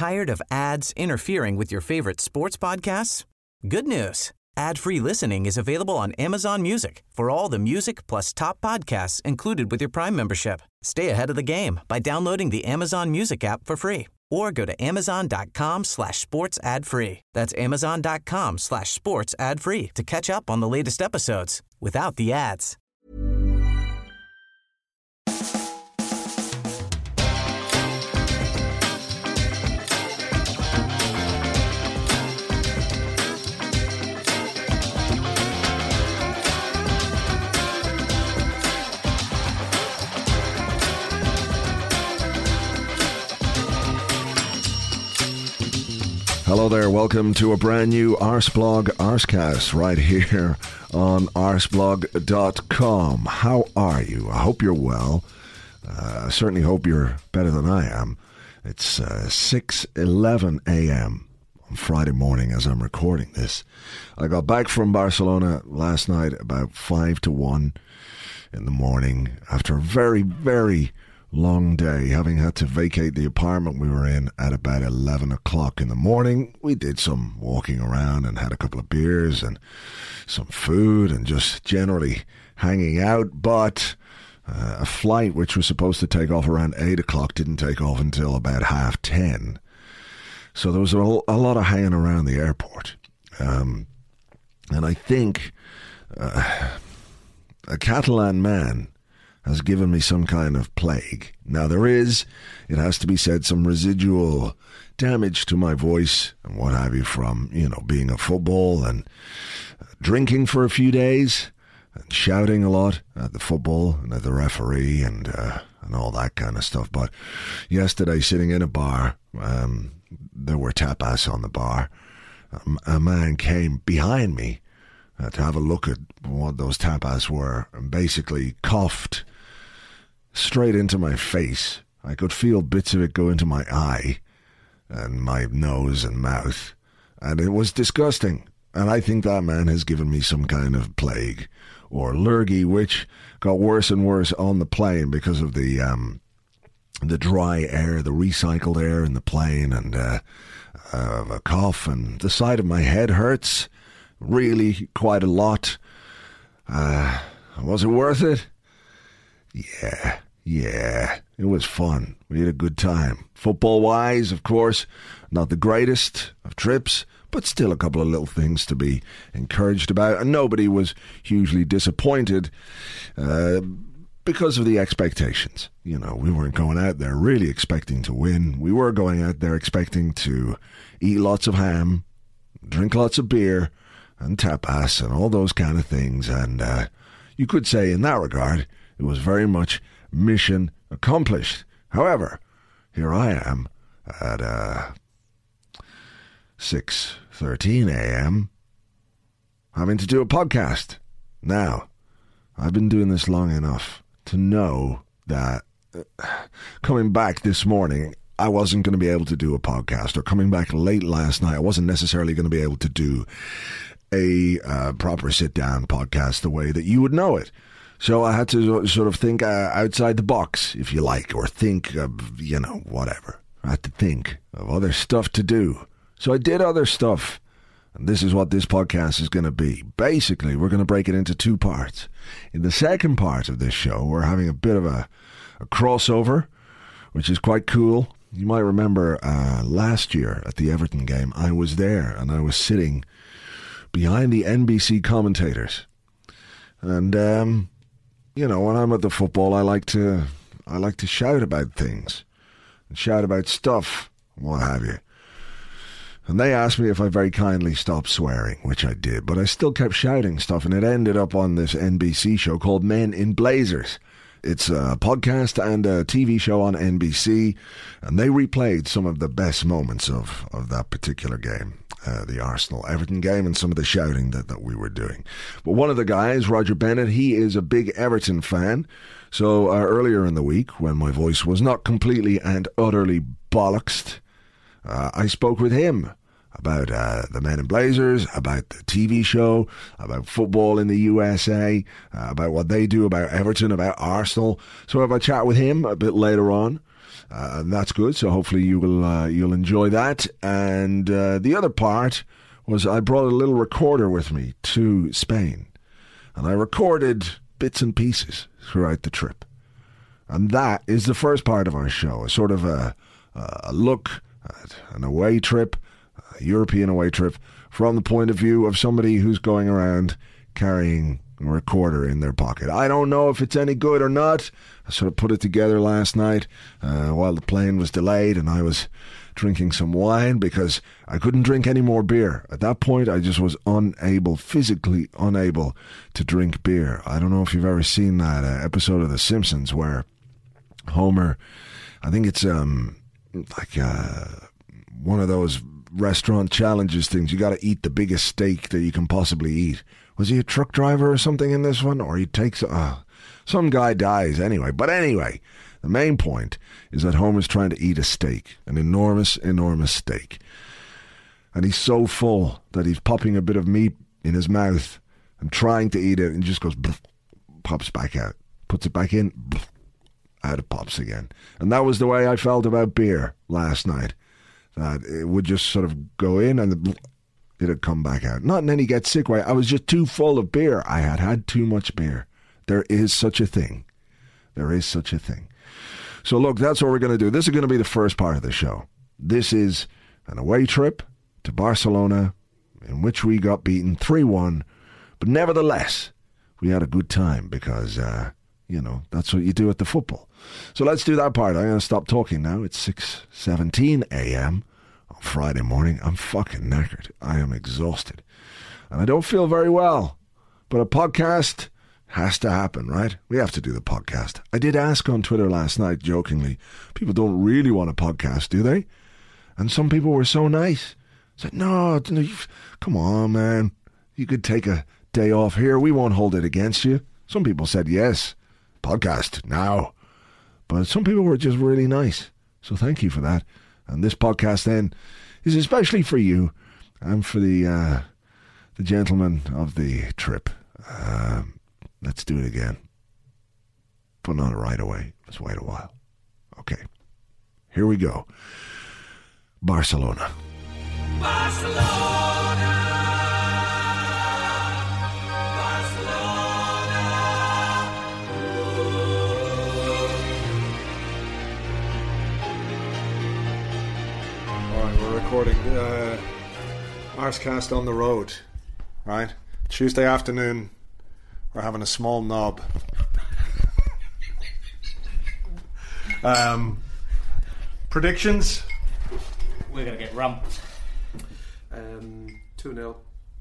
Tired of ads interfering with your favorite sports podcasts? Good news. Ad-free listening is available on Amazon Music for all the music plus top podcasts included with your Prime membership. Stay ahead of the game by downloading the Amazon Music app for free or go to amazon.com/sports ad free. That's amazon.com/sports ad free to catch up on the latest episodes without the ads. Hello there, welcome to a brand new Arseblog Arsecast right here on arseblog.com. How are you? I hope you're well. I certainly hope you're better than I am. It's 6:11 a.m. on Friday morning as I'm recording this. I got back from Barcelona last night about 5 to 1 in the morning after a very, very long day, having had to vacate the apartment we were in at about 11 o'clock in the morning. We did some walking around and had a couple of beers and some food and just generally hanging out, but a flight which was supposed to take off around 8 o'clock didn't take off until about 10:30. So there was a lot of hanging around the airport. And I think a Catalan man has given me some kind of plague. Now there is, it has to be said, some residual damage to my voice and what have you from, being at football and drinking for a few days and shouting a lot at the football and at the referee and all that kind of stuff. But yesterday, sitting in a bar, there were tapas on the bar. A man came behind me to have a look at what those tapas were and basically coughed straight into my face. I could feel bits of it go into my eye and my nose and mouth, and it was disgusting. And I think that man has given me some kind of plague or lurgy, which got worse and worse on the plane because of the dry air, the recycled air in the plane, and a cough, and the side of my head hurts really quite a lot. Was it worth it? Yeah, it was fun. We had a good time. Football-wise, of course, not the greatest of trips, but still a couple of little things to be encouraged about. And nobody was hugely disappointed because of the expectations. We weren't going out there really expecting to win. We were going out there expecting to eat lots of ham, drink lots of beer, and tapas and all those kind of things. And you could say in that regard, it was very much mission accomplished. However, here I am at 6:13 a.m. having to do a podcast. Now, I've been doing this long enough to know that coming back this morning, I wasn't going to be able to do a podcast, or coming back late last night, I wasn't necessarily going to be able to do a proper sit-down podcast the way that you would know it. So I had to sort of think outside the box, if you like, or think of, whatever. I had to think of other stuff to do. So I did other stuff, and this is what this podcast is going to be. Basically, we're going to break it into two parts. In the second part of this show, we're having a bit of a crossover, which is quite cool. You might remember last year at the Everton game, I was there, and I was sitting behind the NBC commentators. And, when I'm at the football, I like to shout about things and shout about stuff, what have you. And they asked me if I very kindly stopped swearing, which I did, but I still kept shouting stuff, and it ended up on this NBC show called Men in Blazers. It's a podcast and a TV show on NBC, and they replayed some of the best moments of that particular game, the Arsenal-Everton game, and some of the shouting that we were doing. But one of the guys, Roger Bennett, he is a big Everton fan. So earlier in the week, when my voice was not completely and utterly bollocksed, I spoke with him about the Men in Blazers, about the TV show, about football in the USA, about what they do, about Everton, about Arsenal. So I have a chat with him a bit later on. And that's good, so hopefully you'll enjoy that. And the other part was I brought a little recorder with me to Spain, and I recorded bits and pieces throughout the trip. And that is the first part of our show, a sort of a look at an away trip, a European away trip, from the point of view of somebody who's going around carrying a recorder in their pocket. I don't know if it's any good or not. I sort of put it together last night while the plane was delayed, and I was drinking some wine because I couldn't drink any more beer. At that point, I just was physically unable to drink beer. I don't know if you've ever seen that episode of The Simpsons where Homer, I think it's like one of those restaurant challenges things. You got to eat the biggest steak that you can possibly eat. Was he a truck driver or something in this one? Or he takes... some guy dies anyway. But anyway, the main point is that Homer's trying to eat a steak, an enormous, enormous steak. And he's so full that he's popping a bit of meat in his mouth and trying to eat it, and just goes, pops back out. Puts it back in, out it pops again. And that was the way I felt about beer last night. That it would just sort of go in and it'd come back out. Not in any get sick way. I was just too full of beer. I had had too much beer. There is such a thing. There is such a thing. So look, that's what we're going to do. This is going to be the first part of the show. This is an away trip to Barcelona in which we got beaten 3-1. But nevertheless, we had a good time because, that's what you do at the football. So let's do that part. I'm going to stop talking now. It's 6:17 a.m. on Friday morning. I'm fucking knackered. I am exhausted. And I don't feel very well. But a podcast has to happen, right? We have to do the podcast. I did ask on Twitter last night, jokingly, people don't really want a podcast, do they? And some people were so nice. Said, no, come on, man. You could take a day off here. We won't hold it against you. Some people said, yes, podcast now. But some people were just really nice. So thank you for that. And this podcast then is especially for you and for the gentleman of the trip. Let's do it again. But not right away. Let's wait a while. Okay. Here we go. Barcelona. Barcelona. All right, we're recording Arscast on the road, right? Tuesday afternoon. We're having a small knob. Predictions? We're going to get rumped. 2-0.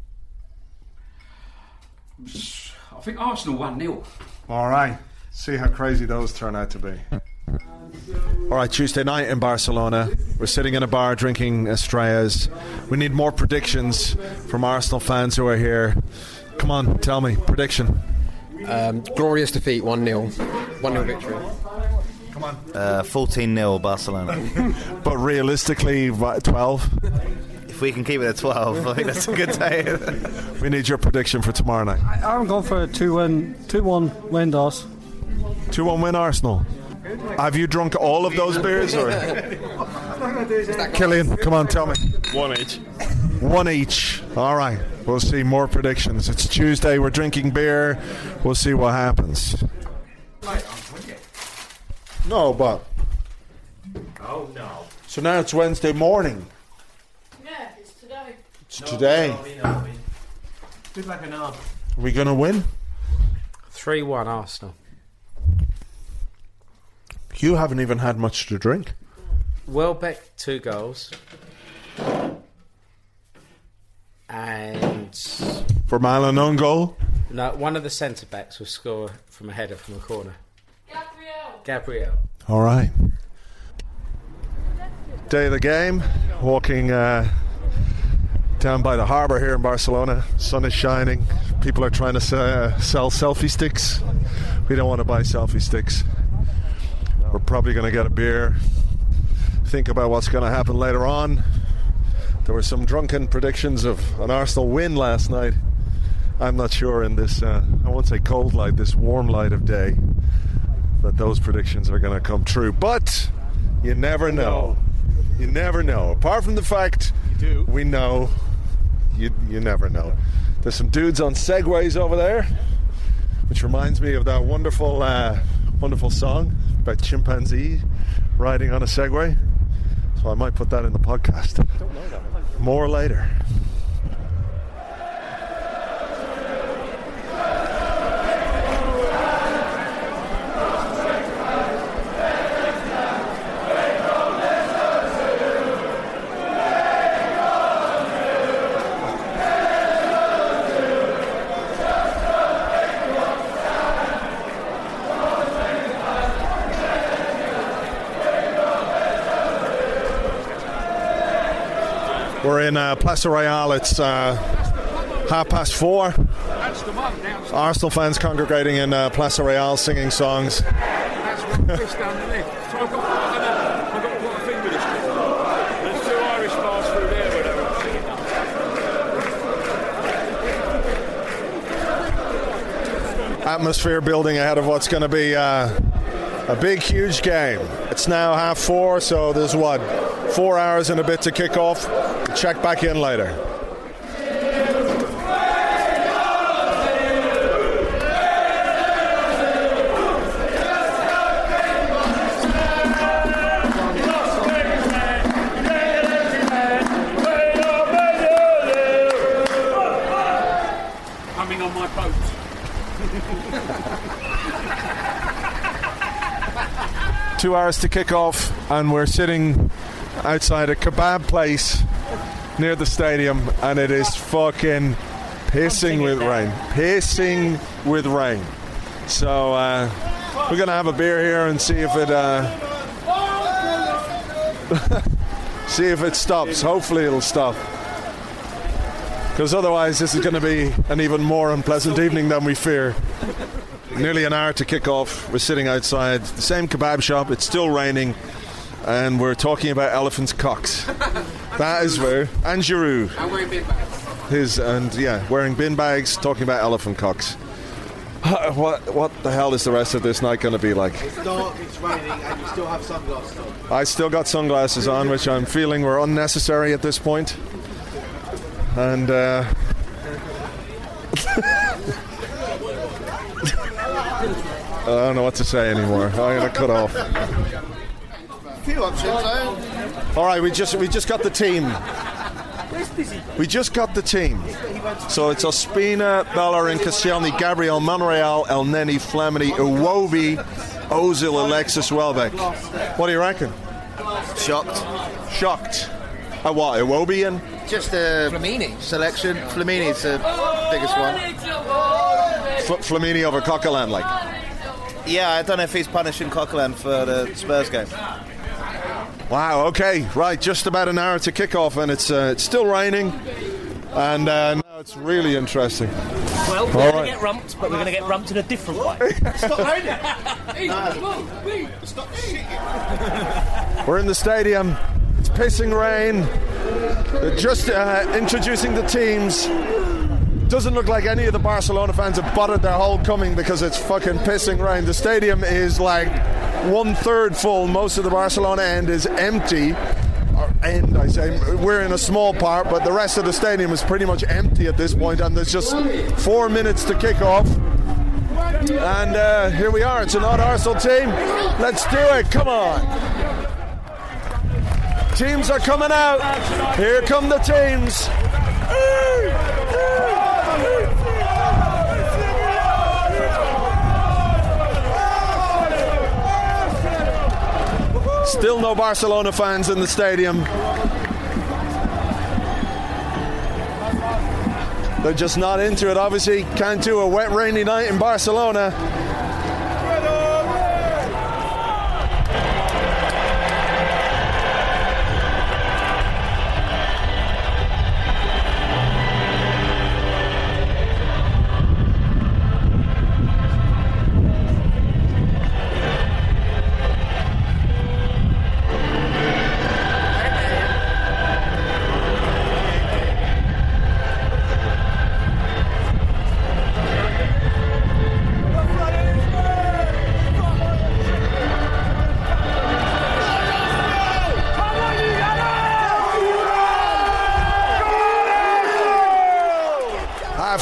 I think Arsenal 1-0. All right. See how crazy those turn out to be. All right, Tuesday night in Barcelona. We're sitting in a bar drinking Estrellas. We need more predictions from Arsenal fans who are here. Come on, tell me. Prediction. Glorious defeat, 1-0. 1-0 victory. Come on. 14-0 Barcelona. But realistically, 12? If we can keep it at 12, I think that's a good day. We need your prediction for tomorrow night. I'm going for a 2-1 win, Doss. 2-1 win Arsenal. Have you drunk all of those beers? Or? Killian, come on, tell me. 1 each. 1 each. All right. We'll see more predictions. It's Tuesday. We're drinking beer. We'll see what happens. No, but... Oh, no. So now it's Wednesday morning. Yeah, it's today. It's today. No. Good like an arm. Are we going to win? 3-1 Arsenal. You haven't even had much to drink. Welbeck, 2 goals. And... Vermaelen own goal? No, one of the centre-backs will score from a header from a corner. Gabriel. All right. Day of the game. Walking down by the harbour here in Barcelona. Sun is shining. People are trying to sell selfie sticks. We don't want to buy selfie sticks. We're probably going to get a beer. Think about what's going to happen later on. There were some drunken predictions of an Arsenal win last night. I'm not sure in this, I won't say cold light, this warm light of day, that those predictions are going to come true. But You never know. You never know. Apart from the fact we know, you never know. There's some dudes on Segways over there, which reminds me of that wonderful song about chimpanzee riding on a Segway. So I might put that in the podcast. Don't know that. More later. We're in Plaza Real. It's 4:30. Arsenal fans congregating in Plaza Real singing songs. That's one fish down the left. So I've got quite a thing with this. There's 2 Irish bars through there where they're all singing. Atmosphere building ahead of what's going to be a big, huge game. It's now 4:30, so there's 4 hours and a bit to kick off. Check back in later. Coming on my boat. 2 hours to kick off, and we're sitting outside a kebab place near the stadium, and it is fucking pissing with rain. Pissing with rain. So we're gonna have a beer here and see if it stops. Hopefully it'll stop, because otherwise this is going to be an even more unpleasant evening than we fear. Nearly an hour to kick off. We're sitting outside the same kebab shop. It's still raining, and we're talking about elephants' cocks. That is where. And Giroud. I'm wearing bin bags. Wearing bin bags, talking about elephant cocks. What the hell is the rest of this night going to be like? It's dark, it's raining, and you still have sunglasses on. I still got sunglasses on, which I'm feeling were unnecessary at this point. And I don't know what to say anymore. I'm going to cut off. A few options, though. All right, we just got the team. We just got the team. So it's Ospina, Bellerin, Koscielny, Gabriel, Monreal, El Neni, Flamini, Iwobi, Ozil, Alexis, Welbeck. What do you reckon? Shocked. What, Iwobi in? Just a Flamini. selection. Flamini's the biggest one. Flamini over Coquelin, like. Yeah, I don't know if he's punishing Coquelin for the Spurs game. Wow, okay, right, just about an hour to kick off, and it's still raining, and now it's really interesting. Well, we're going to get rumped, but we're going to get rumped in a different way. Stop raining! Stop shitting! We're in the stadium, it's pissing rain, they're just introducing the teams. Doesn't look like any of the Barcelona fans have bothered their whole coming because it's fucking pissing rain. The stadium is like 1/3 full. Most of the Barcelona end is empty. I say we're in a small part, but the rest of the stadium is pretty much empty at this point, and there's just 4 minutes to kick off. And here we are. It's an odd Arsenal team. Let's do it. Come on. Teams are coming out. Here come the teams. Still no Barcelona fans in the stadium. They're just not into it. Obviously, can't do a wet, rainy night in Barcelona.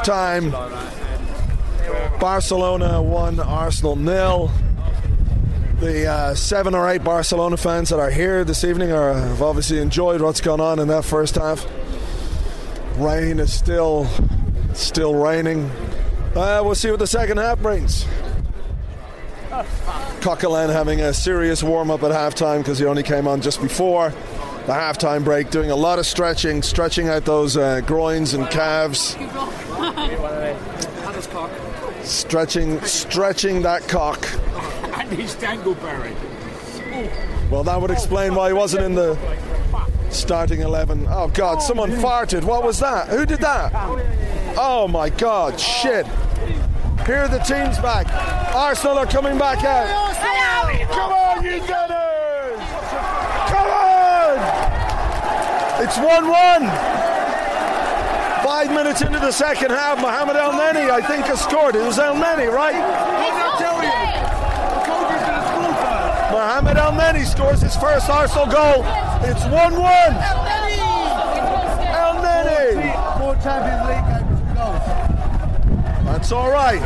time. Barcelona 1, Arsenal 0. The 7 or 8 Barcelona fans that are here this evening have obviously enjoyed what's gone on in that first half. Rain is still raining. We'll see what the second half brings. Coquelin having a serious warm-up at halftime because he only came on just before the halftime break, doing a lot of stretching out those groins and calves. Stretching that cock. And his dangleberry. Well, that would explain why he wasn't in the starting 11. Oh God, someone farted. What was that? Who did that? Oh my God, shit. Here are the teams back. Arsenal are coming back out. Come on, you Gunners! Come on! It's 1-1. 5 minutes into the second half, Mohamed El Neni, I think, has scored. It was El Neni, right? Mohamed El Neni scores his first Arsenal goal. It's 1-1. El Neni. 4 Champions League goals. That's all right.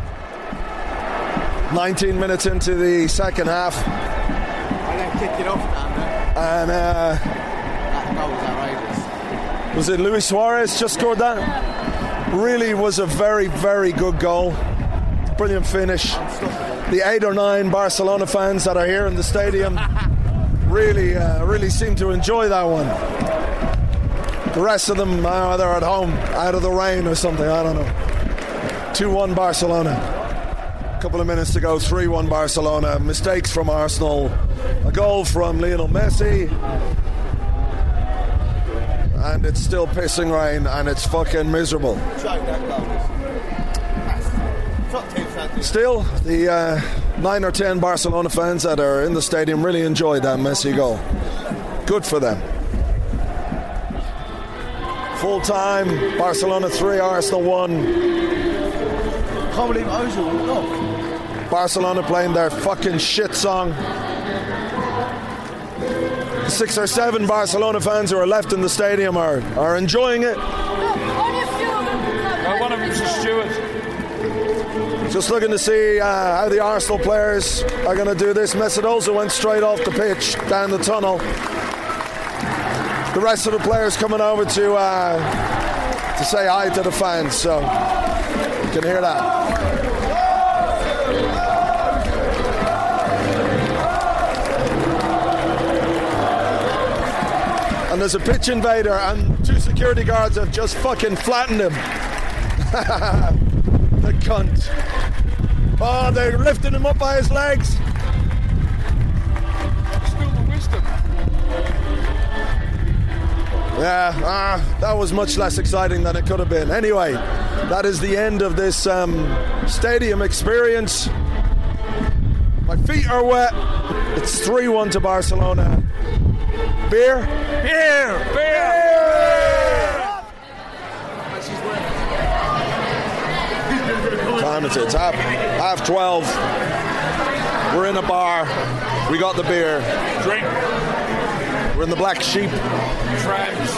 19 minutes into the second half. I then kicked it off down there. And That goal was outrageous. was it Luis Suarez just scored that? Really was a very, very good goal. Brilliant finish. The 8 or 9 Barcelona fans that are here in the stadium really seem to enjoy that one. The rest of them, they're at home, out of the rain or something, I don't know. 2-1 Barcelona. A couple of minutes to go, 3-1 Barcelona. Mistakes from Arsenal. A goal from Lionel Messi. And it's still pissing rain and it's fucking miserable. Still, the 9 or 10 Barcelona fans that are in the stadium really enjoyed that Messi goal. Good for them. Full time, Barcelona 3, Arsenal 1. Can't believe Ozil walked off. Barcelona playing their fucking shit song. 6 or 7 Barcelona fans who are left in the stadium are enjoying it. One of them's a steward. Just looking to see how the Arsenal players are going to do this. Mesut Ozil went straight off the pitch down the tunnel. The rest of the players coming over to say hi to the fans, so you can hear that. And there's a pitch invader and 2 security guards have just fucking flattened him. The cunt. Oh, they're lifting him up by his legs. Still the wisdom. Yeah, that was much less exciting than it could have been. Anyway, that is the end of this stadium experience. My feet are wet. It's 3-1 to Barcelona. Beer? Beer! Time it's half 12. We're in a bar. We got the beer. Drink. We're in the Black Sheep. Trams.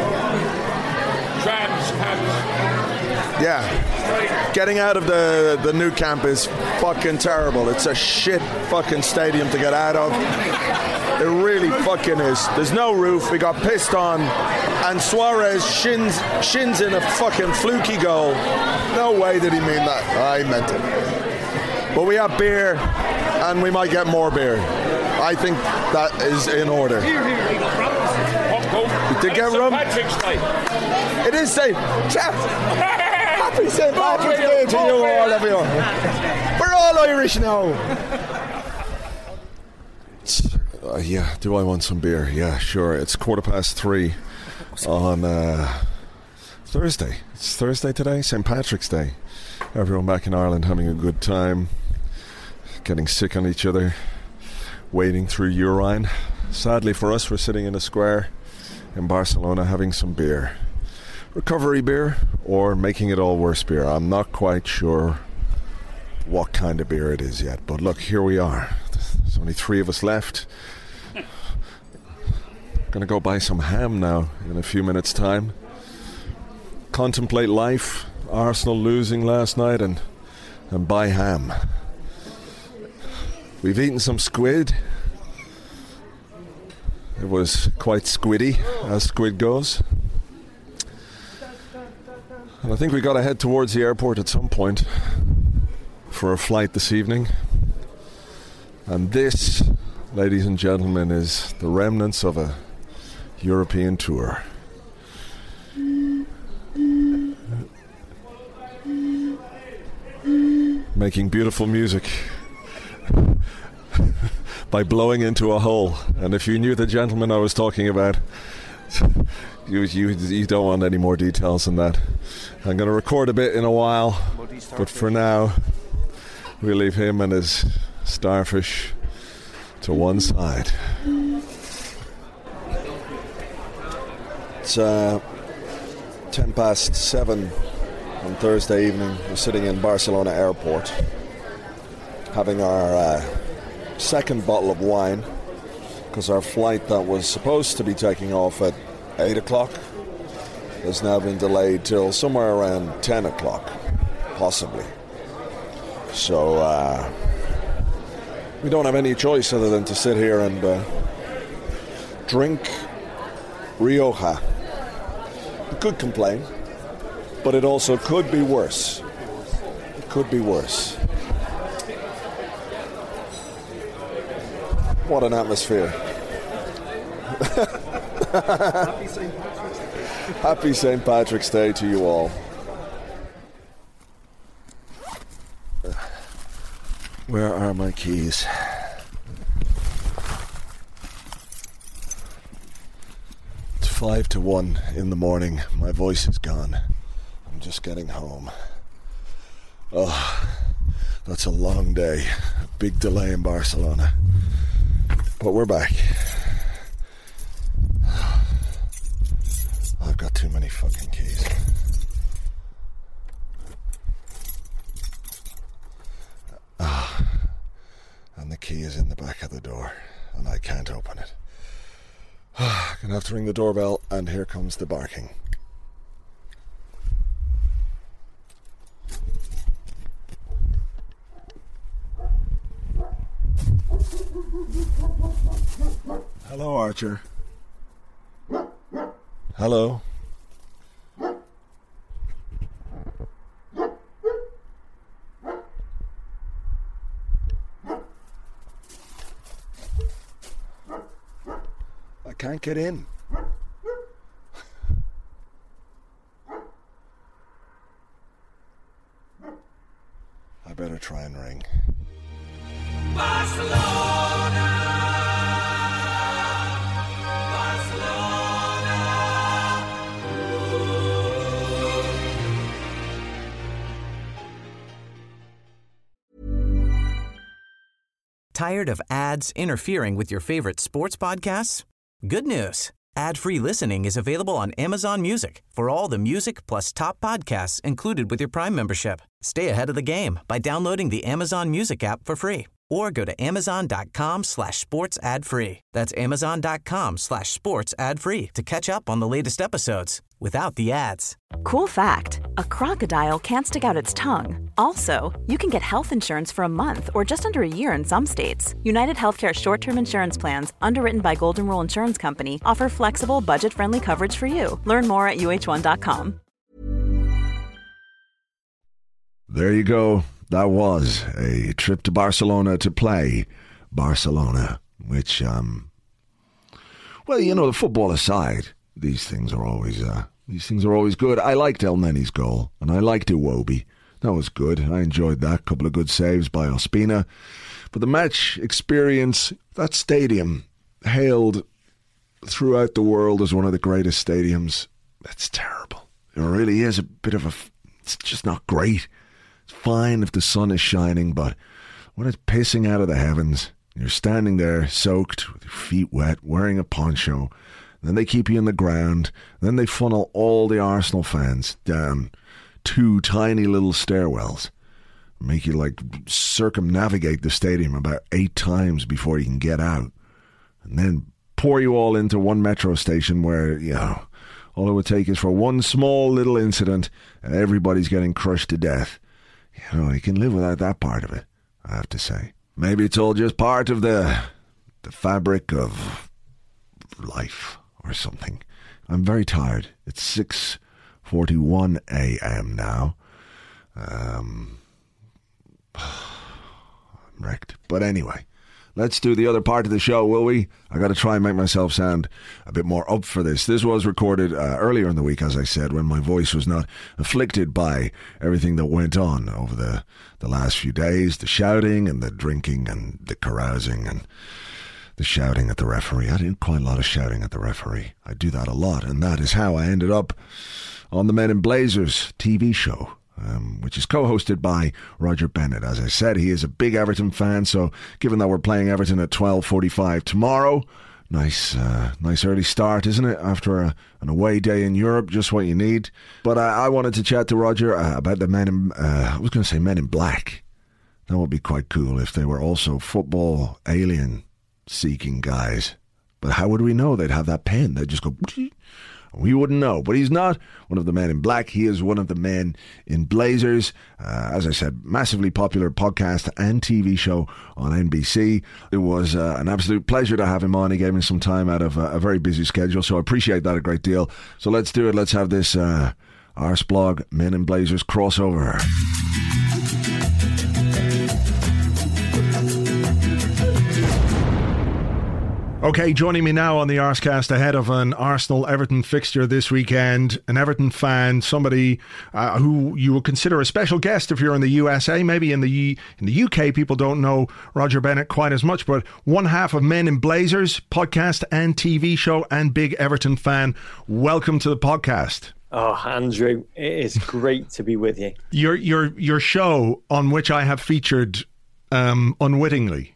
Yeah. Getting out of the new camp is fucking terrible. It's a shit fucking stadium to get out of. It really fucking is. There's no roof. We got pissed on. And Suarez shins in a fucking fluky goal. No way did he mean that. I meant it. But we have beer, and we might get more beer. I think that is in order. Here, we got rums. Hot cold. We did get rum. Patrick's Day. It is St. Happy St. Patrick's Day to you all of you. We're all Irish now. Yeah, do I want some beer? Yeah, sure. It's 3:15 on Thursday. It's Thursday today, St. Patrick's Day. Everyone back in Ireland having a good time, getting sick on each other, wading through urine. Sadly for us, we're sitting in a square in Barcelona having some beer. Recovery beer or making it all worse beer. I'm not quite sure what kind of beer it is yet, but look, here we are. There's only 3 of us left. Gonna go buy some ham now in a few minutes' time. Contemplate life Arsenal losing last night and buy ham. We've eaten some squid. It was quite squiddy, as squid goes. And I think we got to head towards the airport at some point for a flight this evening. And this, ladies and gentlemen, is the remnants of a European tour. Making beautiful music by blowing into a hole. And if you knew the gentleman I was talking about, you don't want any more details than that. I'm going to record a bit in a while, but for now we leave him and his starfish to one side. It's 7:10 on Thursday evening. We're sitting in Barcelona airport having our second bottle of wine, because our flight that was supposed to be taking off at 8 o'clock has now been delayed till somewhere around 10 o'clock, possibly. So we don't have any choice other than to sit here and drink Rioja. We could complain, but it also could be worse. It could be worse. What an atmosphere. Happy St. Patrick's Day to you all. Where are my keys? It's 1:55 in the morning. My voice is gone. I'm just getting home. Oh, that's a long day. A big delay in Barcelona. But we're back. I've got too many fucking keys. And the key is in the back of the door, and I can't open it. I'm gonna have to ring the doorbell, and here comes the barking. Hello, Archer. Hello. I can't get in. I better try and ring. Barcelona! Tired of ads interfering with your favorite sports podcasts? Good news. Ad-free listening is available on Amazon Music for all the music plus top podcasts included with your Prime membership. Stay ahead of the game by downloading the Amazon Music app for free or go to amazon.com/sports ad free. That's amazon.com/sports ad free to catch up on the latest episodes without the ads. Cool fact, a crocodile can't stick out its tongue. Also, you can get health insurance for a month or just under a year in some states. United Healthcare short-term insurance plans, underwritten by Golden Rule Insurance Company, offer flexible, budget-friendly coverage for you. Learn more at uh1.com. There you go. That was a trip to Barcelona to play Barcelona, which, well, you know, the football aside, these things are always good. I liked El Neni's goal, and I liked Iwobi. That was good. I enjoyed that. Couple of good saves by Ospina. But the match experience, that stadium, hailed throughout the world as one of the greatest stadiums. That's terrible. It really is a bit of it's just not great. It's fine if the sun is shining, but when it's pissing out of the heavens, you're standing there soaked, with your feet wet, wearing a poncho, then they keep you in the ground, then they funnel all the Arsenal fans down 2 tiny little stairwells, make you like circumnavigate the stadium about 8 times before you can get out, and then pour you all into one metro station where, you know, All it would take is for one small little incident and everybody's getting crushed to death. You know, you can live without that part of it, I have to say. Maybe it's all just part of the fabric of life or something. I'm very tired. It's 6:41 a.m. now. I'm wrecked. But anyway, let's do the other part of the show, will we? I got to try and make myself sound a bit more up for this. This was recorded earlier in the week, as I said, when my voice was not afflicted by everything that went on over the last few days, the shouting and the drinking and the carousing and the shouting at the referee. I did quite a lot of shouting at the referee. I do that a lot, and that is how I ended up on the Men in Blazers TV show, which is co-hosted by Roger Bennett. As I said, he is a big Everton fan, so given that we're playing Everton at 12:45 tomorrow, nice early start, isn't it? After an away day in Europe, just what you need. But I wanted to chat to Roger about the Men in, I was going to say Men in Black. That would be quite cool if they were also football alien-seeking guys. But how would we know? They'd have that pen. They'd just go... We wouldn't know, but he's not one of the Men in Black. He is one of the Men in Blazers. As I said, massively popular podcast and TV show on NBC. It was an absolute pleasure to have him on. He gave me some time out of a very busy schedule, so I appreciate that a great deal. So let's do it. Let's have this Arsblog Men in Blazers crossover. Okay, joining me now on the Arscast ahead of an Arsenal-Everton fixture this weekend, an Everton fan, somebody who you will consider a special guest if you're in the USA. Maybe in the UK, people don't know Roger Bennett quite as much, but one half of Men in Blazers, podcast and TV show, and big Everton fan. Welcome to the podcast. Oh, Andrew, it is great to be with you. Your show, on which I have featured unwittingly.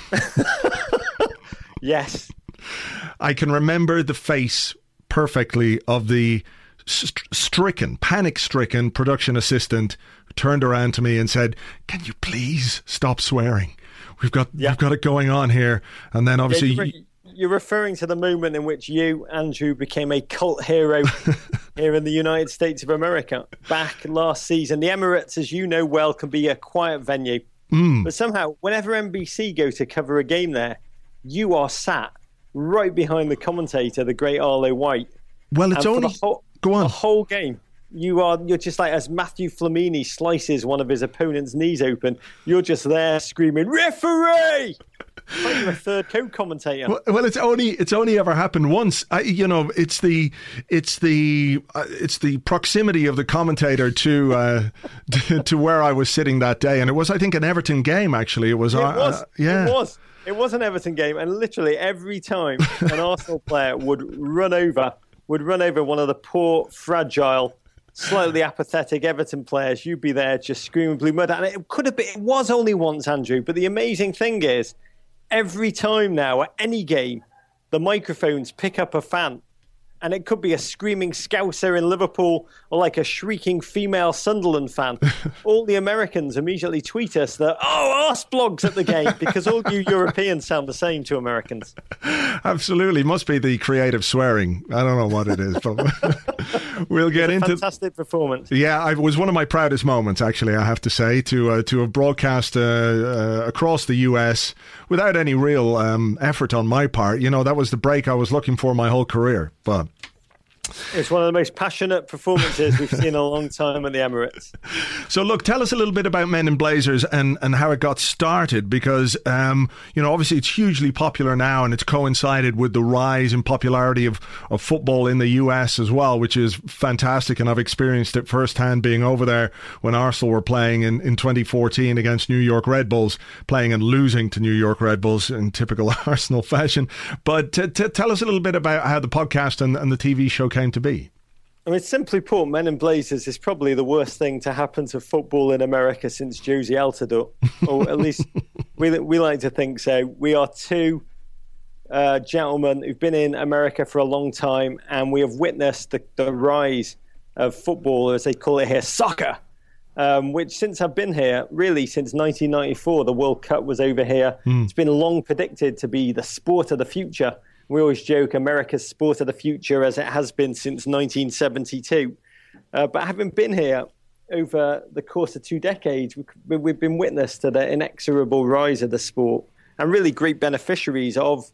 Yes. I can remember the face perfectly of the panic-stricken production assistant who turned around to me and said, "Can you please stop swearing? We've got it going on here." And then obviously... You're referring to the moment in which you, Andrew, became a cult hero here in the United States of America. Back last season, the Emirates, as you know well, can be a quiet venue. But somehow, whenever NBC go to cover a game there, you are sat right behind the commentator, the great Arlo White. Well, it's only... Go on. The whole game. You're just like, as Matthew Flamini slices one of his opponent's knees open, you're just there screaming, "Referee!" Like you're a third co-commentator. Well, it's only ever happened once. It's the proximity of the commentator to where I was sitting that day, and it was, I think, an Everton game. Actually, it was. It was an Everton game, and literally every time an Arsenal player would run over one of the poor, fragile, slightly apathetic Everton players, you'd be there just screaming blue murder. And it was only once, Andrew, but the amazing thing is, every time now at any game, the microphones pick up a fan. And it could be a screaming Scouser in Liverpool or like a shrieking female Sunderland fan. All the Americans immediately tweet us that, Arsblog's at the game, because all you Europeans sound the same to Americans. Absolutely. Must be the creative swearing. I don't know what it is, but we'll get into... Fantastic performance. Yeah, it was one of my proudest moments, actually, I have to say, to have broadcast across the US without any real effort on my part. You know, that was the break I was looking for my whole career. But it's one of the most passionate performances we've seen in a long time at the Emirates. So look, tell us a little bit about Men in Blazers and how it got started, because obviously it's hugely popular now, and it's coincided with the rise in popularity of football in the US as well, which is fantastic, and I've experienced it firsthand being over there when Arsenal were playing in 2014 against New York Red Bulls, playing and losing to New York Red Bulls in typical Arsenal fashion. But tell us a little bit about how the podcast and the TV show came to be. I mean, simply put, Men in Blazers is probably the worst thing to happen to football in America since Josie Altidore, or at least we like to think so. We are two gentlemen who've been in America for a long time, and we have witnessed the rise of football, as they call it here, soccer, which since I've been here, really since 1994, the World Cup was over here. It's been long predicted to be the sport of the future. We always joke America's sport of the future, as it has been since 1972. But having been here over the course of 2 decades, we've been witness to the inexorable rise of the sport and really great beneficiaries of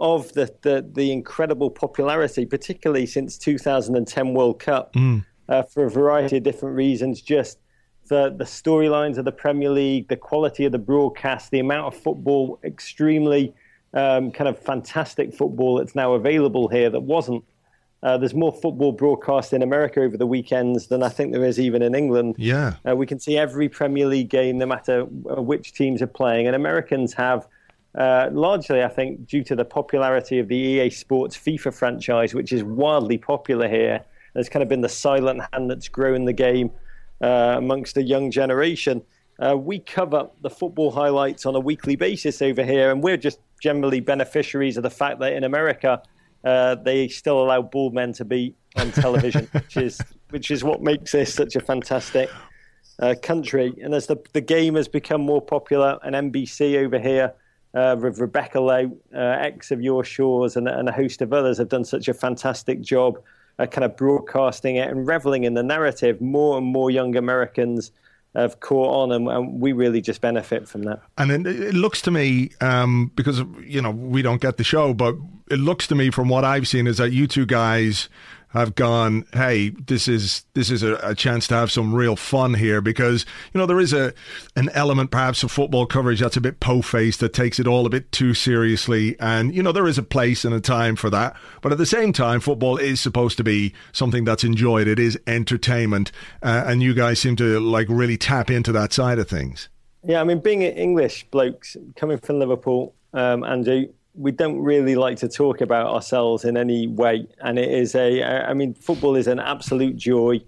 the incredible popularity, particularly since 2010 World Cup, for a variety of different reasons. Just the storylines of the Premier League, the quality of the broadcast, the amount of football, extremely kind of fantastic football that's now available here that wasn't. There's more football broadcast in America over the weekends than I think there is even in England. Yeah. We can see every Premier League game, no matter which teams are playing. And Americans have, largely, I think, due to the popularity of the EA Sports FIFA franchise, which is wildly popular here, there's kind of been the silent hand that's grown the game amongst the young generation. We cover the football highlights on a weekly basis over here, and we're just generally beneficiaries of the fact that in America, they still allow bald men to be on television, which is what makes this such a fantastic country. And as the game has become more popular, and NBC over here with Rebecca Lowe, ex of Your Shores, and a host of others have done such a fantastic job kind of broadcasting it and reveling in the narrative. More and more young Americans have caught on, and we really just benefit from that. And it looks to me, because we don't get the show, but it looks to me from what I've seen is that you two guys have gone, hey, this is a chance to have some real fun here, because there is an element perhaps of football coverage that's a bit po-faced, that takes it all a bit too seriously, and there is a place and a time for that, but at the same time football is supposed to be something that's enjoyed. It is entertainment, and you guys seem to really tap into that side of things. Yeah, I mean, being English blokes coming from Liverpool, Andrew, we don't really like to talk about ourselves in any way. And it is football is an absolute joy.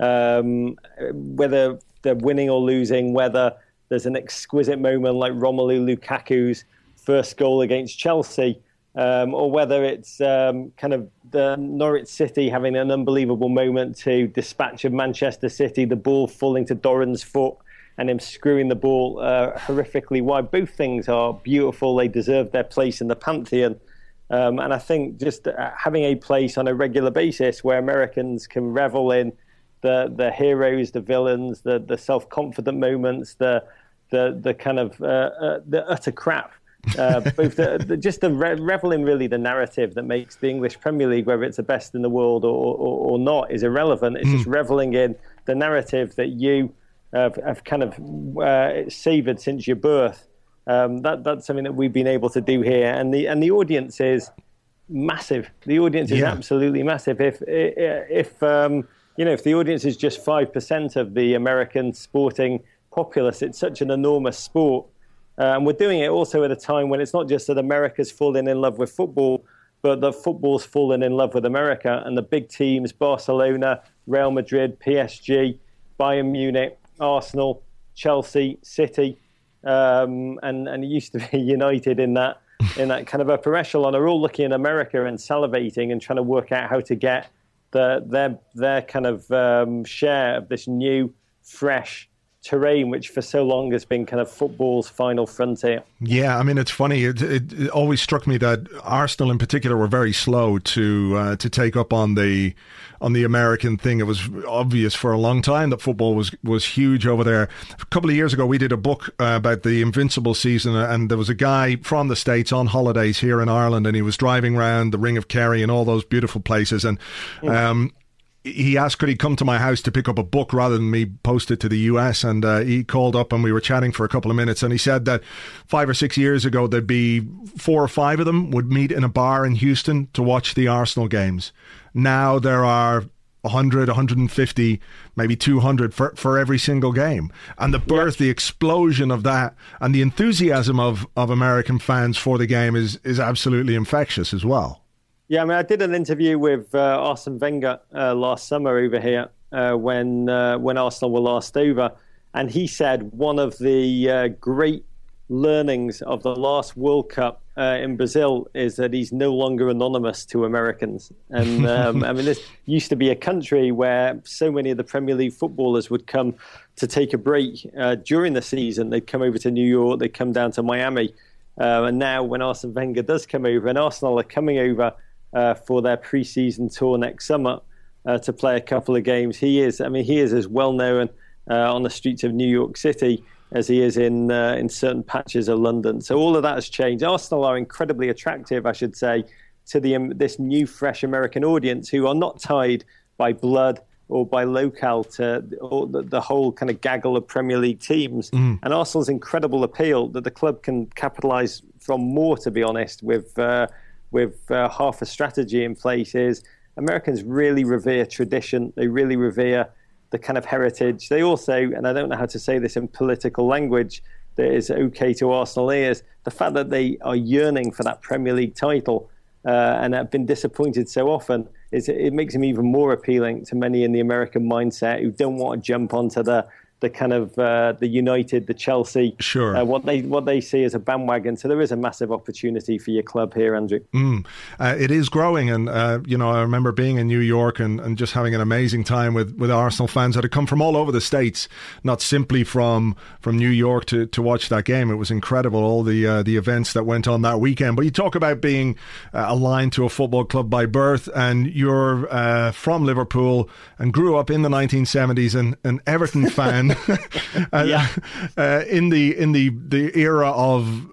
Whether they're winning or losing, whether there's an exquisite moment like Romelu Lukaku's first goal against Chelsea, or whether it's kind of the Norwich City having an unbelievable moment to dispatch of Manchester City, the ball falling to Doran's foot, and him screwing the ball horrifically wide. Both things are beautiful. They deserve their place in the pantheon. And I think just having a place on a regular basis where Americans can revel in the heroes, the villains, the self-confident moments, the kind of the utter crap. Both revel in really the narrative that makes the English Premier League, whether it's the best in the world or not, is irrelevant. It's just reveling in the narrative that you have kind of savoured since your birth. That's something that we've been able to do here, and the audience is massive. The audience is absolutely massive. If the audience is just 5% of the American sporting populace, it's such an enormous sport, and we're doing it also at a time when it's not just that America's fallen in love with football, but that football's fallen in love with America, and the big teams, Barcelona, Real Madrid, PSG, Bayern Munich, Arsenal, Chelsea, City, and it used to be United in that kind of upper echelon, are all looking at America and salivating and trying to work out how to get their kind of share of this new, fresh terrain, which for so long has been kind of football's final frontier. Yeah, I mean, it's funny. It always struck me that Arsenal in particular were very slow to take up on the American thing. It was obvious for a long time that football was huge over there. A couple of years ago, we did a book about the Invincible season, and there was a guy from the States on holidays here in Ireland, and he was driving around the Ring of Kerry and all those beautiful places, and he asked could he come to my house to pick up a book rather than me post it to the US, and he called up and we were chatting for a couple of minutes, and he said that 5 or 6 years ago there'd be 4 or 5 of them would meet in a bar in Houston to watch the Arsenal games. Now there are 100, 150, maybe 200 for every single game. And the birth, the explosion of that, and the enthusiasm of American fans for the game is absolutely infectious as well. Yeah, I mean, I did an interview with Arsene Wenger last summer over here when Arsenal were last over, and he said one of the great learnings of the last World Cup in Brazil is that he's no longer anonymous to Americans. And I mean, this used to be a country where so many of the Premier League footballers would come to take a break during the season. They'd come over to New York, they'd come down to Miami. And now when Arsene Wenger does come over, and Arsenal are coming over for their pre-season tour next summer to play a couple of games, he is as well known on the streets of New York City as he is in certain patches of London. So all of that has changed. Arsenal are incredibly attractive, I should say, to this new, fresh American audience who are not tied by blood or by locale to the whole kind of gaggle of Premier League teams. And Arsenal's incredible appeal that the club can capitalise from more, to be honest, with half a strategy in place is Americans really revere tradition. They really revere the kind of heritage. They also, and I don't know how to say this in political language that is okay to Arsenal ears, the fact that they are yearning for that Premier League title and have been disappointed so often, it makes them even more appealing to many in the American mindset who don't want to jump onto the kind of the United, the Chelsea, sure. What they see as a bandwagon. So there is a massive opportunity for your club here, Andrew. It is growing, and I remember being in New York and just having an amazing time with Arsenal fans that had come from all over the States, not simply from New York to watch that game. It was incredible, all the events that went on that weekend. But you talk about being aligned to a football club by birth, and you're from Liverpool and grew up in the 1970s, and an Everton fan. In the era of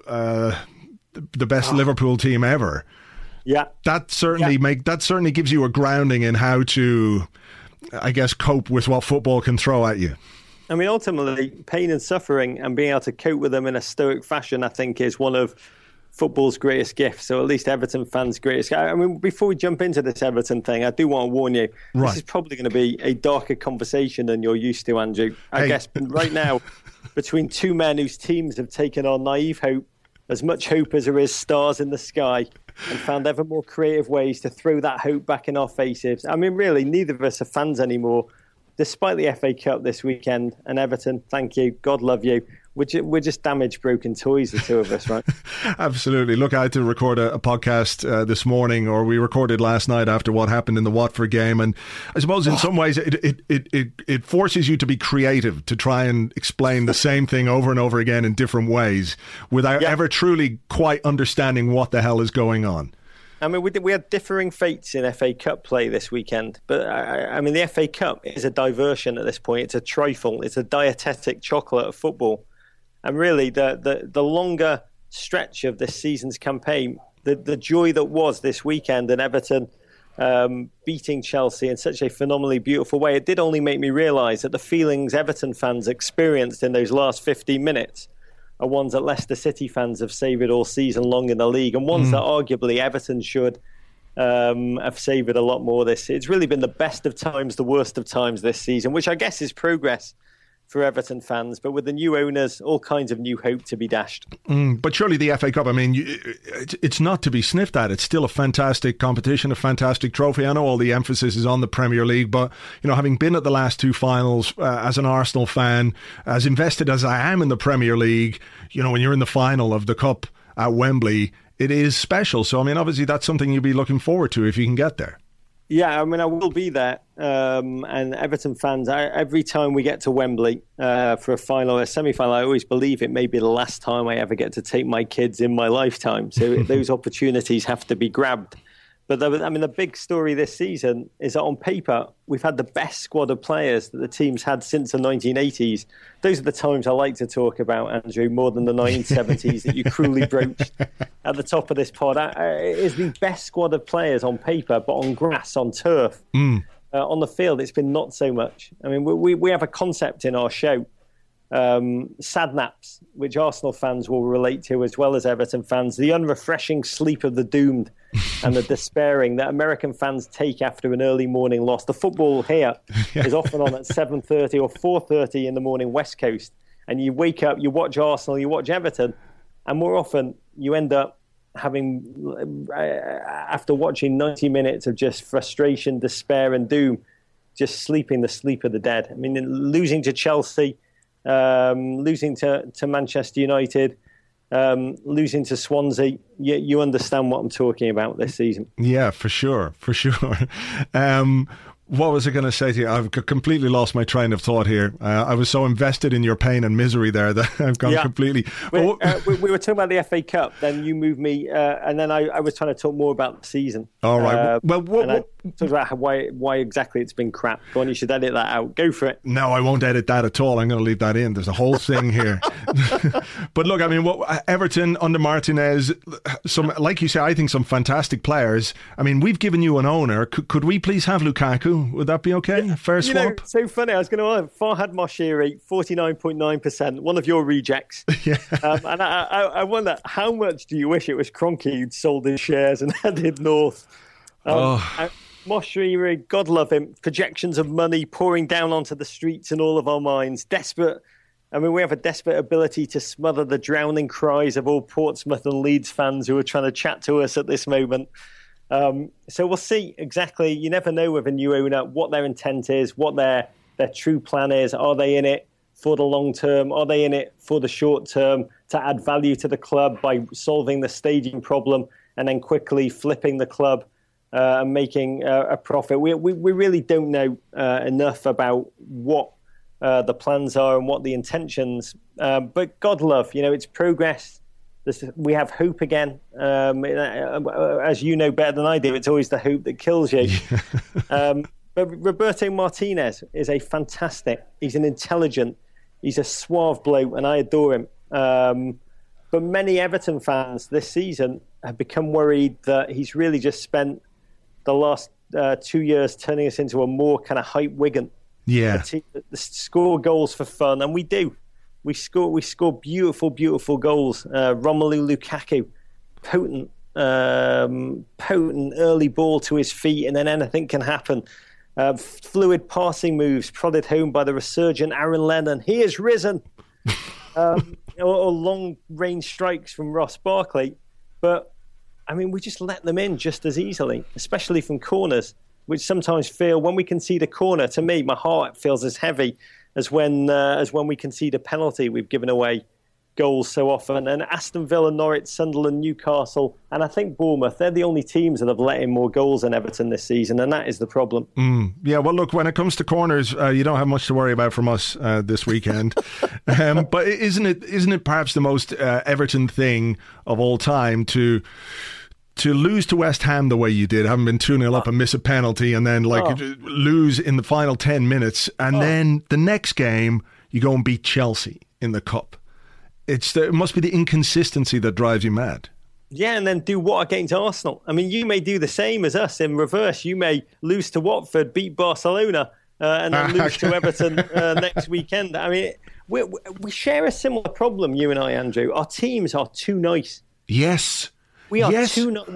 the best Liverpool team ever. Yeah, that certainly gives you a grounding in how to, I guess, cope with what football can throw at you. I mean, ultimately, pain and suffering and being able to cope with them in a stoic fashion, I think, is one of football's greatest gifts, or at least Everton fans' greatest. I mean, before we jump into this Everton thing, I do want to warn you, This is probably going to be a darker conversation than you're used to, Andrew. I guess right now, between two men whose teams have taken on naive hope, as much hope as there is stars in the sky, and found ever more creative ways to throw that hope back in our faces. I mean, really, neither of us are fans anymore. Despite the FA Cup this weekend, and Everton, thank you, God love you. We're just damaged, broken toys, the two of us, right? Absolutely. Look, I had to record a podcast this morning, or we recorded last night after what happened in the Watford game, and I suppose in some ways it forces you to be creative, to try and explain the same thing over and over again in different ways without ever truly quite understanding what the hell is going on. I mean, we had differing fates in FA Cup play this weekend, but I mean, the FA Cup is a diversion at this point. It's a trifle. It's a dietetic chocolate of football. And really, the longer stretch of this season's campaign, the joy that was this weekend and Everton beating Chelsea in such a phenomenally beautiful way, it did only make me realise that the feelings Everton fans experienced in those last 15 minutes are ones that Leicester City fans have savoured all season long in the league, and ones that arguably Everton should have savoured a lot more. It's really been the best of times, the worst of times this season, which I guess is progress for Everton fans, but with the new owners, all kinds of new hope to be dashed. But surely the FA Cup, I mean, it's not to be sniffed at. It's still a fantastic competition, a fantastic trophy. I know all the emphasis is on the Premier League, but, having been at the last two finals as an Arsenal fan, as invested as I am in the Premier League, when you're in the final of the Cup at Wembley, it is special. So, I mean, obviously that's something you'd be looking forward to if you can get there. Yeah, I mean, I will be there. And Everton fans, every time we get to Wembley for a final or a semi-final, I always believe it may be the last time I ever get to take my kids in my lifetime. So those opportunities have to be grabbed. But the big story this season is that on paper, we've had the best squad of players that the team's had since the 1980s. Those are the times I like to talk about, Andrew, more than the 1970s that you cruelly broached at the top of this pod. It is the best squad of players on paper, but on grass, on turf, on the field, it's been not so much. I mean, we have a concept in our show, sad naps, which Arsenal fans will relate to as well as Everton fans, the unrefreshing sleep of the doomed and the despairing that American fans take after an early morning loss. The football here is often on at 7:30 or 4:30 in the morning West Coast, and you wake up, you watch Arsenal, you watch Everton, and more often you end up having, after watching 90 minutes of just frustration, despair and doom, just sleeping the sleep of the dead. I mean, losing to Chelsea, losing to Manchester United, losing to Swansea, you understand what I'm talking about this season. Yeah, for sure. What was I going to say to you? I've completely lost my train of thought here. I was so invested in your pain and misery there that I've gone completely... We were talking about the FA Cup, then you moved me, and then I was trying to talk more about the season. All right. I talked about why exactly it's been crap. Go on, you should edit that out. Go for it. No, I won't edit that at all. I'm going to leave that in. There's a whole thing here. But look, I mean, Everton under Martinez, like you say, I think some fantastic players. I mean, we've given you an owner. Could we please have Lukaku? Would that be okay? Fair swap? So funny. I was going to ask Farhad Moshiri, 49.9%, one of your rejects. Yeah. And I wonder, how much do you wish it was Kroenke who'd sold his shares and headed north? Moshiri, God love him, projections of money pouring down onto the streets in all of our minds. Desperate. I mean, we have a desperate ability to smother the drowning cries of all Portsmouth and Leeds fans who are trying to chat to us at this moment. So we'll see exactly. You never know with a new owner what their intent is, what their true plan is. Are they in it for the long term? Are they in it for the short term to add value to the club by solving the stadium problem and then quickly flipping the club and making a profit? We really don't know enough about what the plans are and what the intentions. But God love, it's progress. We have hope again. As you know better than I do, it's always the hope that kills you. But Roberto Martinez is he's an intelligent, he's a suave bloke, and I adore him. But many Everton fans this season have become worried that he's really just spent the last 2 years turning us into a more kind of hype Wigan. Yeah. Score goals for fun, and we do. We score beautiful, beautiful goals. Romelu Lukaku, potent early ball to his feet, and then anything can happen. Fluid passing moves prodded home by the resurgent Aaron Lennon. He has risen. Or long-range strikes from Ross Barkley. But, I mean, we just let them in just as easily, especially from corners, which sometimes feel, when we concede a corner, to me, my heart feels as heavy as when we concede a penalty. We've given away goals so often. And Aston Villa, Norwich, Sunderland, Newcastle, and I think Bournemouth, they're the only teams that have let in more goals than Everton this season, and that is the problem. Yeah, well, look, when it comes to corners, you don't have much to worry about from us this weekend. But isn't it perhaps the most Everton thing of all time to lose to West Ham the way you did, having been 2-0 up and miss a penalty, and then lose in the final 10 minutes, and then the next game you go and beat Chelsea in the Cup. It must be the inconsistency that drives you mad. Yeah, and then do what against Arsenal? I mean, you may do the same as us in reverse. You may lose to Watford, beat Barcelona, and then lose to Everton next weekend. I mean, we share a similar problem, you and I, Andrew. Our teams are too nice. Yes. We are too nice.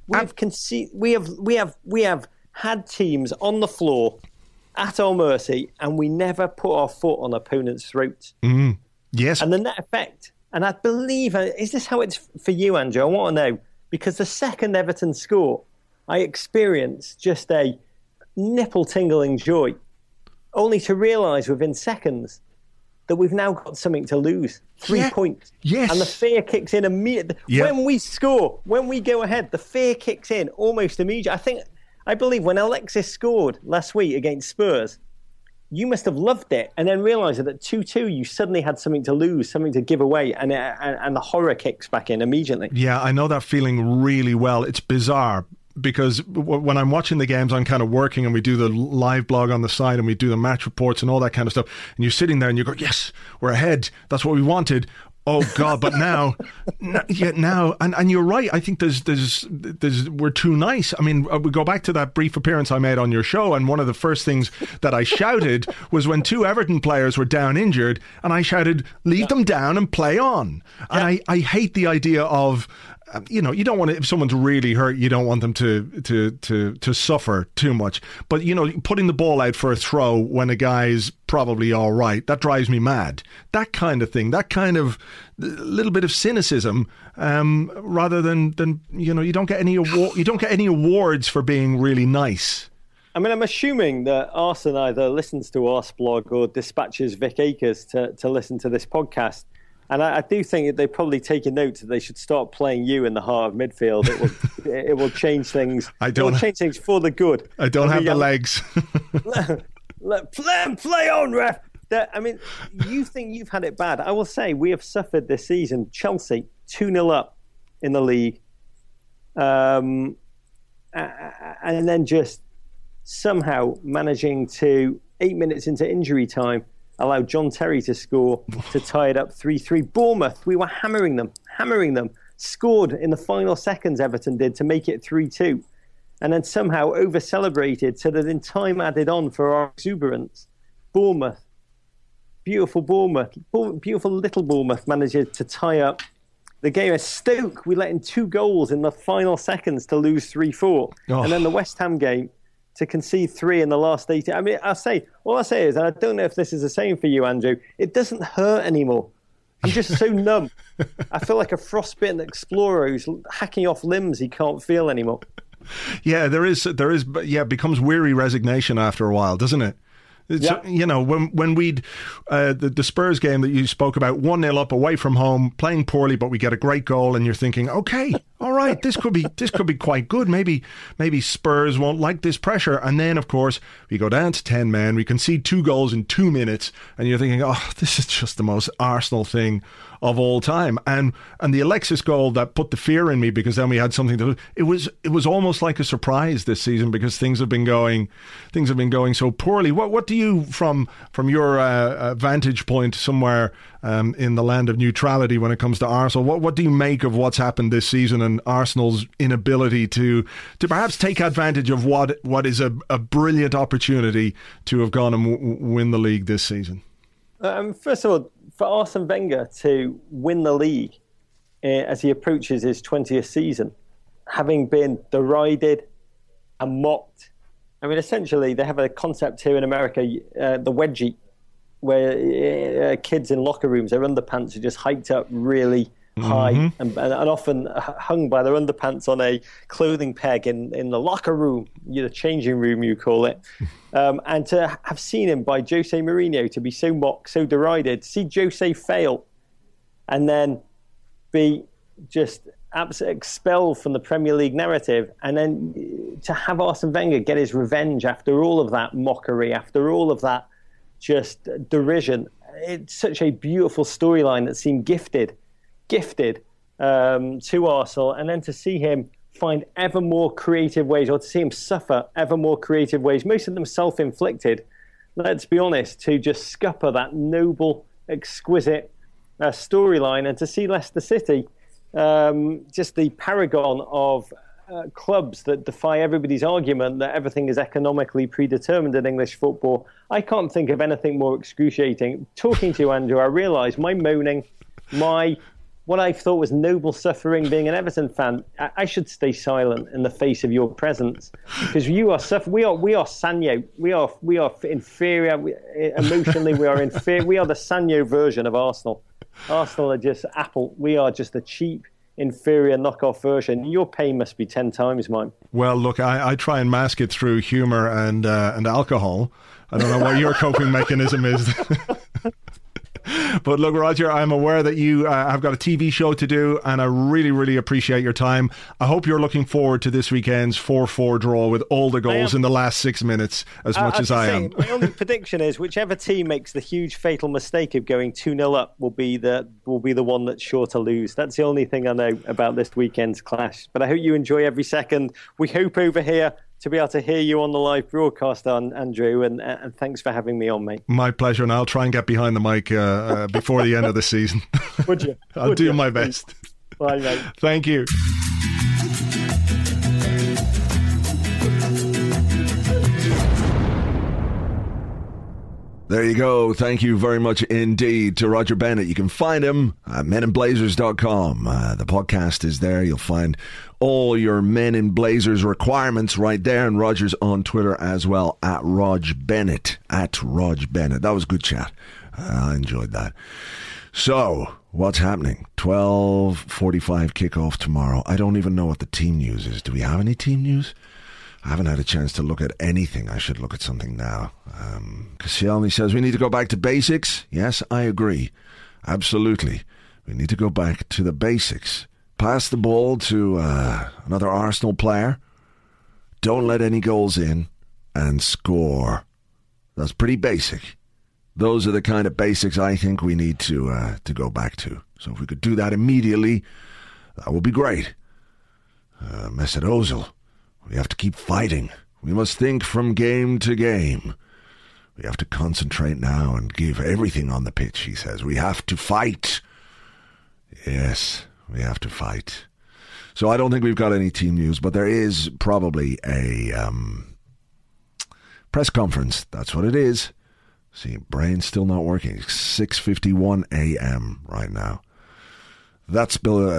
We have had teams on the floor at our mercy, and we never put our foot on opponents' throats. Yes. And the net effect, and I believe, is this how it's for you, Andrew? I want to know, because the second Everton score, I experienced just a nipple-tingling joy, only to realise within seconds that we've now got something to lose. 3 points. Yes. And the fear kicks in immediately. Yep. When we score, when we go ahead, the fear kicks in almost immediately. I believe when Alexis scored last week against Spurs, you must have loved it, and then realised that at 2-2 you suddenly had something to lose, something to give away, and the horror kicks back in immediately. Yeah, I know that feeling really well. It's bizarre, because when I'm watching the games, I'm kind of working, and we do the live blog on the side, and we do the match reports and all that kind of stuff, and you're sitting there and you go, yes, we're ahead, that's what we wanted. Oh God! But now, and you're right. I think we're too nice. I mean, we go back to that brief appearance I made on your show, and one of the first things that I shouted was when 2 Everton players were down injured, and I shouted, "Leave them down and play on." Yeah. And I hate the idea of, you don't want to, if someone's really hurt, you don't want them to suffer too much. But, putting the ball out for a throw when a guy's probably all right, that drives me mad. That kind of thing, that kind of little bit of cynicism, rather than you don't get any awards for being really nice. I mean, I'm assuming that Arsene either listens to Arseblog or dispatches Vic Akers to listen to this podcast. And I do think they're probably taking note that they should start playing you in the heart of midfield. It will change things. It will change things for the good. I don't have the legs. Play on, ref. I mean, you think you've had it bad. I will say we have suffered this season. Chelsea 2-0 up in the league, and then just somehow managing to 8 minutes into injury time allow John Terry to score to tie it up 3-3. Bournemouth, we were hammering them, scored in the final seconds, Everton did, to make it 3-2. And then somehow over-celebrated so that in time added on for our exuberance, Bournemouth, beautiful little Bournemouth manages to tie up the game. At Stoke, we let in 2 goals in the final seconds to lose 3-4. And then the West Ham game, to concede 3 in the last 18. I mean, all I say is, and I don't know if this is the same for you, Andrew, it doesn't hurt anymore. I'm just so numb. I feel like a frostbitten explorer who's hacking off limbs he can't feel anymore. Yeah, there is. It becomes weary resignation after a while, doesn't it? You know, when we'd the Spurs game that you spoke about, 1-0 up away from home, playing poorly, but we get a great goal, and you're thinking, okay, all right, this could be quite good. Maybe Spurs won't like this pressure. And then, of course, we go down to 10 men, we concede 2 goals in 2 minutes, and you're thinking, oh, this is just the most Arsenal thing of all time. And the Alexis goal that put the fear in me, because then we had something to do. It was almost like a surprise this season, because things have been going so poorly. What do you, from your vantage point somewhere in the land of neutrality when it comes to Arsenal, what do you make of what's happened this season and Arsenal's inability to perhaps take advantage of what is a brilliant opportunity to have gone and win the league this season? First of all, for Arsene Wenger to win the league as he approaches his 20th season, having been derided and mocked. I mean, essentially, they have a concept here in America, the wedgie, where kids in locker rooms, their underpants are just hiked up really high and often hung by their underpants on a clothing peg in the locker room, the changing room, you call it. And to have seen him by Jose Mourinho to be so mocked, so derided, see Jose fail and then be just absolutely expelled from the Premier League narrative, and then to have Arsene Wenger get his revenge after all of that mockery, after all of that just derision. It's such a beautiful storyline that seemed gifted to Arsenal, and then to see him find ever more creative ways, or to see him suffer ever more creative ways, most of them self-inflicted, let's be honest, to just scupper that noble, exquisite storyline, and to see Leicester City, just the paragon of clubs that defy everybody's argument that everything is economically predetermined in English football. I can't think of anything more excruciating. Talking to you, Andrew, I realise my moaning, what I thought was noble suffering being an Everton fan, I should stay silent in the face of your presence, because you are we are Sanyo. We are inferior emotionally. We are inferior. We are the Sanyo version of Arsenal. Arsenal are just Apple. We are just a cheap, inferior knockoff version. Your pain must be 10 times mine. Well, look, I try and mask it through humour and alcohol. I don't know what your coping mechanism is. But look, Roger, I'm aware that you have got a TV show to do, and I really, really appreciate your time. I hope you're looking forward to this weekend's 4-4 draw with all the goals in the last 6 minutes as much as I am. My only prediction is whichever team makes the huge fatal mistake of going 2-0 up will be the one that's sure to lose. That's the only thing I know about this weekend's clash. But I hope you enjoy every second. We hope over here to be able to hear you on the live broadcast, Andrew, and thanks for having me on, mate. My pleasure, and I'll try and get behind the mic before the end of the season. Would you? I'll do my best. Bye, mate. Thank you. There you go. Thank you very much indeed to Roger Bennett. You can find him at meninblazers.com. The podcast is there. You'll find all your Men in Blazers requirements right there. And Roger's on Twitter as well, at Rog Bennett. At Rog Bennett. That was a good chat. I enjoyed that. So, what's happening? 12:45 kickoff tomorrow. I don't even know what the team news is. Do we have any team news? I haven't had a chance to look at anything. I should look at something now. Koscielny says we need to go back to basics. Yes, I agree. Absolutely. We need to go back to the basics. Pass the ball to another Arsenal player. Don't let any goals in and score. That's pretty basic. Those are the kind of basics I think we need to go back to. So if we could do that immediately, that would be great. Mesut Ozil, we have to keep fighting. We must think from game to game. We have to concentrate now and give everything on the pitch, he says. We have to fight. Yes, we have to fight. So I don't think we've got any team news, but there is probably a press conference. That's what it is. See, brain's still not working. 6:51 a.m. right now. That's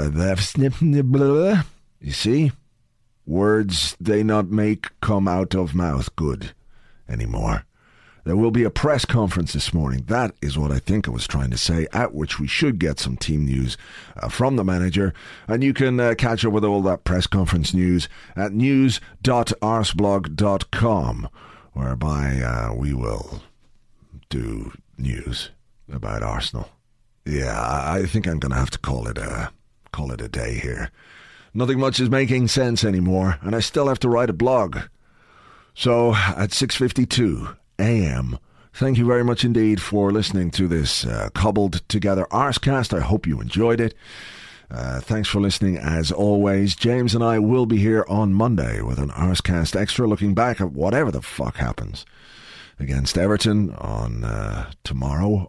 you see, words they not make come out of mouth good anymore. There will be a press conference this morning. That is what I think I was trying to say, at which we should get some team news from the manager. And you can catch up with all that press conference news at news.arsblog.com, whereby we will do news about Arsenal. Yeah, I think I'm going to have to call it a day here. Nothing much is making sense anymore, and I still have to write a blog. So at 6:52 a.m., thank you very much indeed for listening to this cobbled together Arscast. I hope you enjoyed it. Thanks for listening as always. James and I will be here on Monday with an Arscast Extra, looking back at whatever the fuck happens against Everton on tomorrow.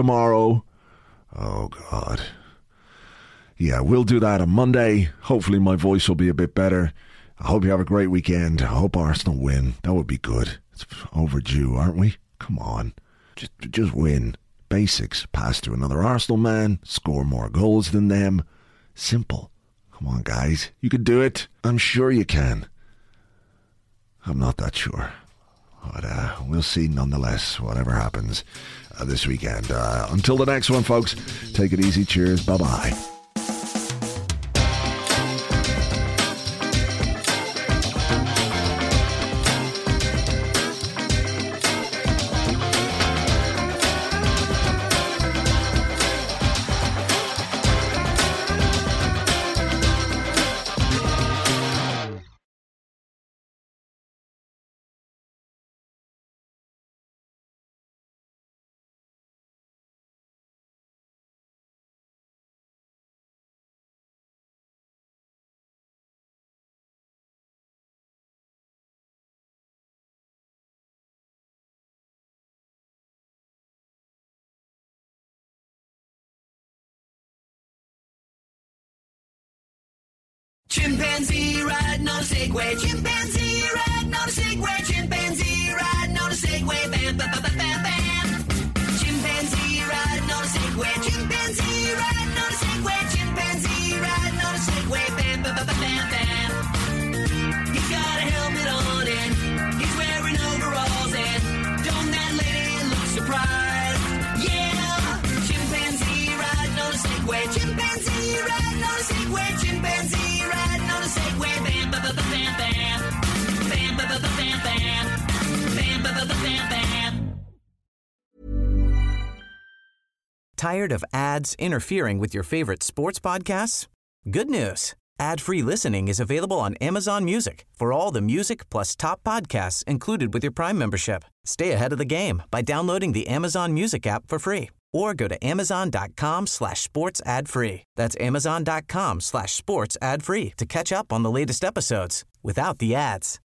Oh, God. Yeah, we'll do that on Monday. Hopefully my voice will be a bit better. I hope you have a great weekend. I hope Arsenal win. That would be good. It's overdue, aren't we? Come on. Just win. Basics. Pass to another Arsenal man. Score more goals than them. Simple. Come on, guys. You can do it. I'm sure you can. I'm not that sure. But we'll see nonetheless, whatever happens this weekend. Until the next one, folks, take it easy. Cheers. Bye-bye. Chimpanzee riding on a Segway, chimpanzee riding on a Segway, chimpanzee riding on a Segway, bam, bam, bam, bam, bam. Chimpanzee riding on a Segway, chimpanzee riding on a Segway, chimpanzee riding on a Segway, bam, bam, bam, bam, bam. He's got a helmet on and he's wearing overalls and don't that lady look surprised? Yeah, chimpanzee riding on a Segway, chimpanzee riding on a Segway, chimpanzee. Segway, bam, bam, bam, bam, bam, bam, bam, bam, bam, bam, bam, bam, bam, bam. Tired of ads interfering with your favorite sports podcasts? Good news. Ad-free listening is available on Amazon Music for all the music plus top podcasts included with your Prime membership. Stay ahead of the game by downloading the Amazon Music app for free or go to amazon.com/sports ad free. That's amazon.com/sports ad free to catch up on the latest episodes without the ads.